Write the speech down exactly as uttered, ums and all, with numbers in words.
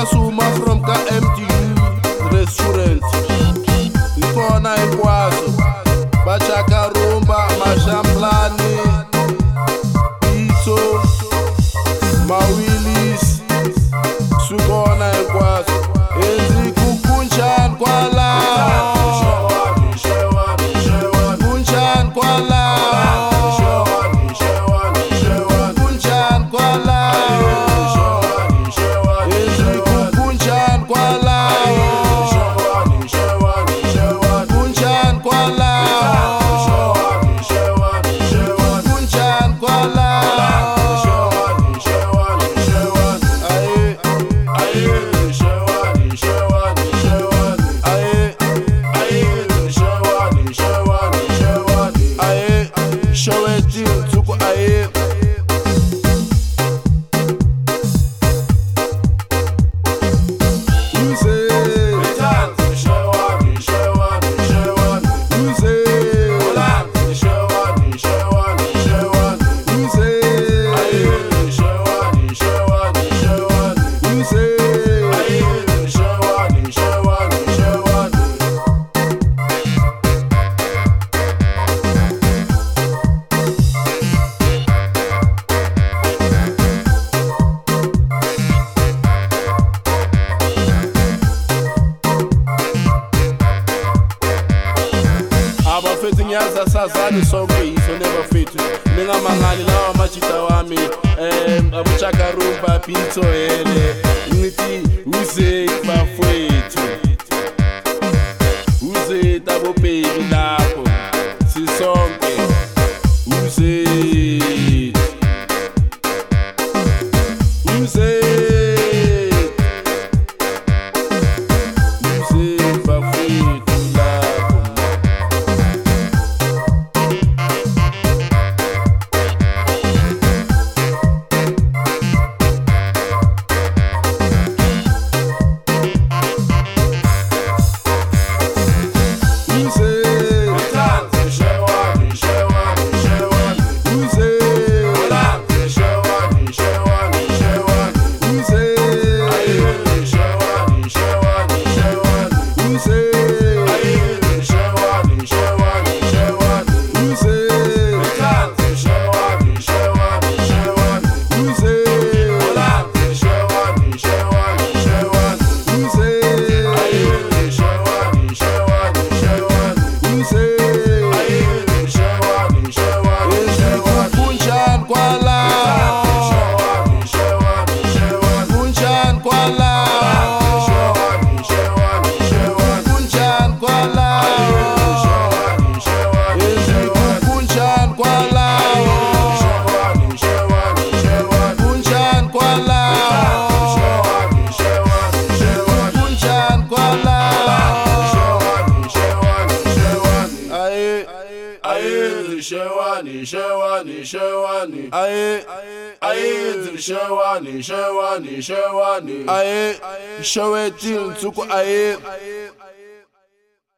Suma from ka M T U restaurant. Ikona ikwazo bachaka rumba mashamplani Ito Mawilis Sukona ikwazo Ezi kukunchan kwala Kunchan kwala Kunchan kwala Ezi kukunchan kwala Kunchan kwala Kunchan kwala Fethi ngiyaza sazani sonke iso never fethu ningamangani lawa machita wami em abuchaka rumba pizzo hele ngithi uze bafethu uze tabo baby lapho sisonke uze uze uze bafethu Shewani, Shewani, Shewani, aye, aye, Shewani, Shewani, Shewani, aye, Sheweti, Tsuku, aye.